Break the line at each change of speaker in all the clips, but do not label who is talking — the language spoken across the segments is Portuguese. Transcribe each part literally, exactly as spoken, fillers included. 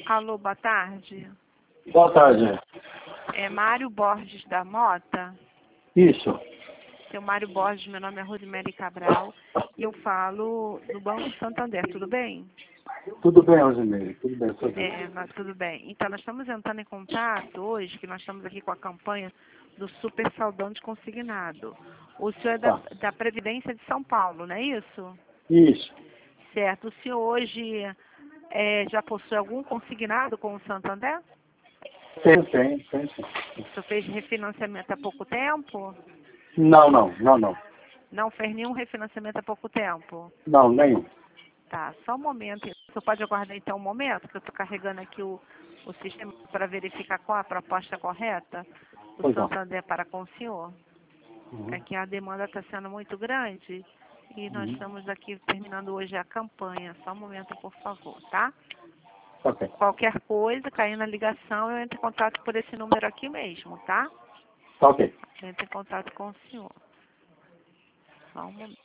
Alô, boa tarde.
Boa tarde.
É Mário Borges da Mota?
Isso.
Seu Mário Borges, meu nome é Rosemary Cabral e eu falo do Banco Santander, tudo bem?
Tudo bem, Rosemary, tudo bem, tudo bem.
É, mas tudo bem. Então, nós estamos entrando em contato hoje, que nós estamos aqui com a campanha do Super Saldão de Consignado. O senhor é da,
Tá.
da Previdência de São Paulo, não é isso?
Isso.
Certo. O senhor hoje é, já possui algum consignado com o Santander?
Tem, tem, tem, sim.
O senhor fez refinanciamento há pouco tempo?
Não, não, não, não.
Não fez nenhum refinanciamento há pouco tempo?
Não, nenhum.
Tá, só um momento. O senhor pode aguardar então um momento, que eu estou carregando aqui o, o sistema para verificar qual a proposta correta do
Pois não.
Santander para com o senhor.
Uhum.
É que a demanda está sendo muito grande e nós
Uhum.
estamos aqui terminando hoje a campanha. Só um momento, por favor, tá?
Ok.
Qualquer coisa, caindo na ligação, eu entro em contato por esse número aqui mesmo, tá?
Tá ok.
Eu entro em contato com o senhor. Só um momento.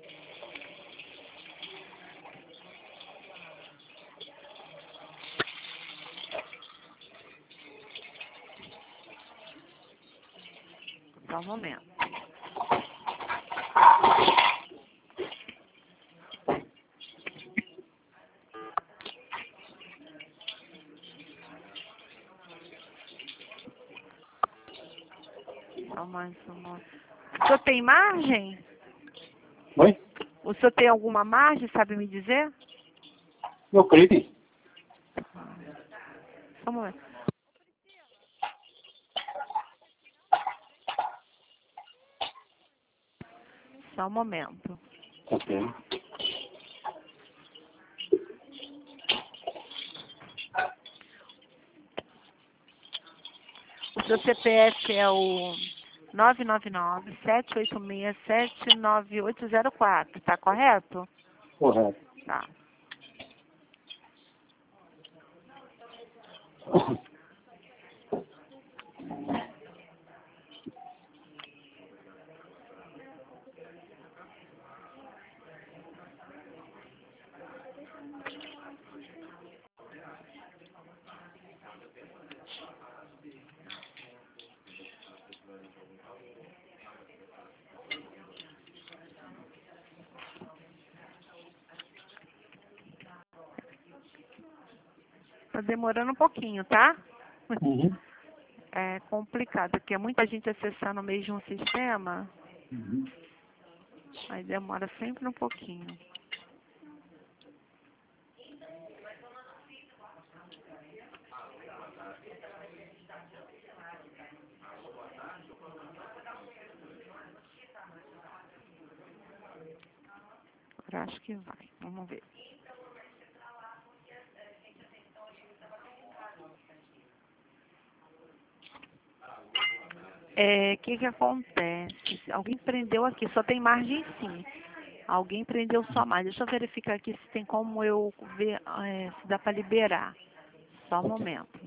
Só um momento. Só mais uma. O senhor tem margem?
Oi?
O senhor tem alguma margem, sabe me dizer?
Eu creio que sim.
Só um momento. Só um momento.
Ok.
O seu C P F é o nove nove nove, sete oito seis, sete nove oito zero quatro, tá correto?
Correto.
Tá. Tá demorando um pouquinho, tá?
Uhum.
É complicado, porque é muita gente acessando o mesmo sistema,
Uhum.
aí demora sempre um pouquinho. Eu acho que vai. Vamos ver. É, o que que acontece? Alguém prendeu aqui, só tem margem sim. Alguém prendeu só mais. Deixa eu verificar aqui se tem como eu ver, é, se dá para liberar. Só um
Ok.
momento.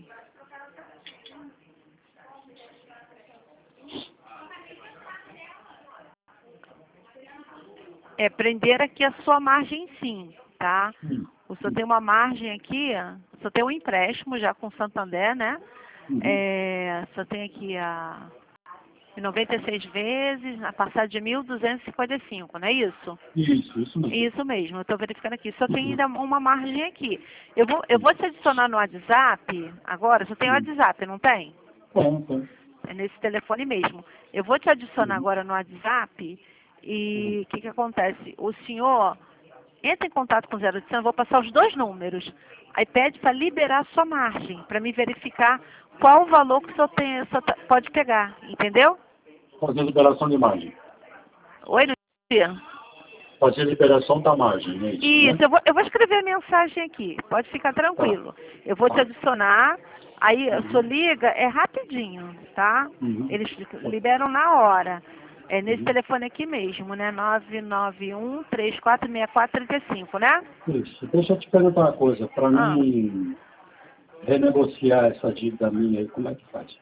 É, prender aqui a sua margem sim, tá?
Uhum.
O senhor tem uma margem aqui, ó, o senhor tem um empréstimo já com o Santander, né?
Uhum.
É, o senhor tem aqui a noventa e seis vezes, na passada de mil duzentos e cinquenta e cinco, não é isso?
Isso, isso mesmo.
Isso mesmo, eu estou verificando aqui. Só tem ainda uma margem aqui. Eu vou, eu vou te adicionar no WhatsApp agora. Você tem
Uhum.
WhatsApp, não tem?
Tem, tem.
É nesse telefone mesmo. Eu vou te adicionar
Uhum.
agora no WhatsApp
Uhum.
e o que, que acontece? O senhor entra em contato com o zero oitocentos, eu vou passar os dois números. Aí pede para liberar a sua margem, para me verificar qual o valor que o senhor, tem, o senhor tá- pode pegar, entendeu?
Fazer liberação de margem.
Oi, Lucia?
Fazer liberação da margem, é isso, né?
Isso, eu vou, eu vou escrever a mensagem aqui, pode ficar
Tá.
tranquilo. Eu vou te
Tá.
adicionar, aí a sua
Uhum.
liga é rapidinho, tá?
Uhum.
Eles liberam na hora. É nesse
Uhum.
telefone aqui mesmo, né? nove nove um, três quatro seis quatro três cinco, né?
Isso. Deixa eu te perguntar uma coisa. Para
Ah,
mim renegociar essa dívida minha aí, como é que faz?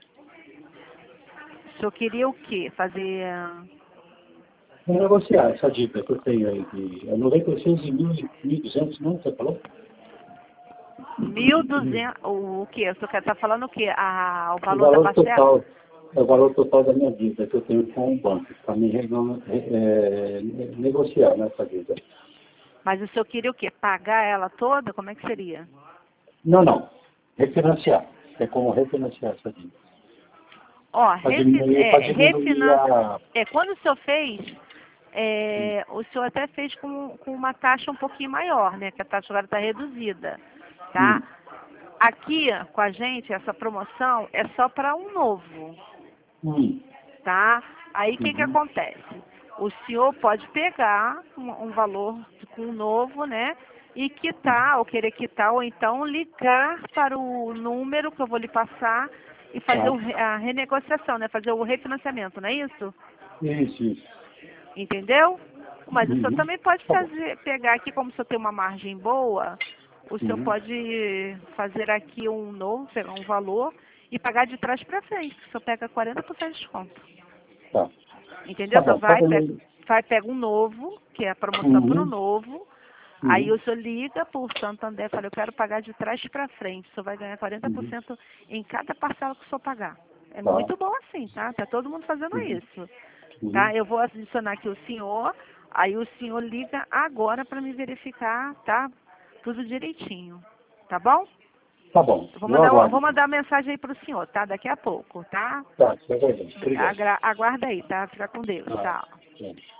o senhor queria o quê? Fazer ah,
Renegociar essa dívida que eu tenho aí de é noventa e seis e mil e duzentos, não? Você falou?
mil e duzentos, o quê? Você está falando o quê? Ah, o
O
valor,
valor
da parcela?
total, é o valor total da minha dívida que eu tenho com o banco, para me reno- é, negociar nessa dívida.
Mas o senhor queria o quê? Pagar ela toda? Como é que seria?
Não, não. Refinanciar. É como refinanciar essa dívida.
Ó,
Para
refi
diminuir,
é,
pra diminuir
refinan-
a...
é, quando o senhor fez, é, o senhor até fez com, com uma taxa um pouquinho maior, né? Que a taxa agora está reduzida, tá?
Hum,
Aqui, com a gente, essa promoção é só para um novo,
hum,
tá? Aí, o que que
uhum,
acontece? O senhor pode pegar um, um valor com um novo, né? E quitar, ou querer quitar, ou então ligar para o número que eu vou lhe passar e fazer
tá.
o re- a renegociação, né? Fazer o refinanciamento, não é isso?
Isso, isso.
Entendeu? Mas o senhor
Uhum.
também pode
Tá bom.
fazer, pegar aqui, como o senhor tem uma margem boa, o senhor
Uhum.
pode fazer aqui um novo, pegar um valor e pagar de trás para frente. O senhor pega quarenta por cento de desconto.
Tá.
Entendeu?
Tá
O senhor
bom.
vai,
Pode...
pega, vai, pega um novo, que é a promoção para o
Uhum.
novo. Aí
Uhum.
o senhor liga para o Santander e fala, eu quero pagar de trás para frente. O senhor vai ganhar quarenta por
Uhum.
cento em cada parcela que o senhor pagar. É
Tá.
muito bom assim, tá? Tá todo mundo fazendo
Uhum.
isso.
Uhum.
Tá? Eu vou adicionar aqui o senhor, aí o senhor liga agora para me verificar, tá? Tudo direitinho. Tá bom?
Tá bom.
Eu vou
Eu
mandar, eu
aguardo.
vou mandar uma mensagem aí pro senhor, tá? Daqui a pouco, tá?
Tá, você vai ver. Obrigado.
Agra- Aguarda aí, tá? Fica com Deus,
Tá.
tchau.
Tá.